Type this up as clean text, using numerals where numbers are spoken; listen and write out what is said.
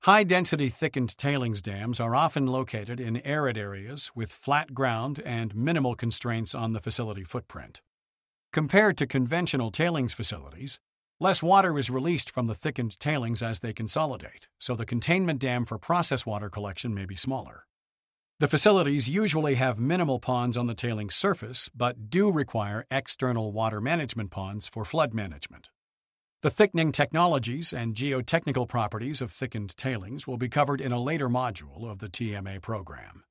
High-density thickened tailings dams are often located in arid areas with flat ground and minimal constraints on the facility footprint. Compared to conventional tailings facilities, less water is released from the thickened tailings as they consolidate, so the containment dam for process water collection may be smaller. The facilities usually have minimal ponds on the tailings surface, but do require external water management ponds for flood management. The thickening technologies and geotechnical properties of thickened tailings will be covered in a later module of the TMA program.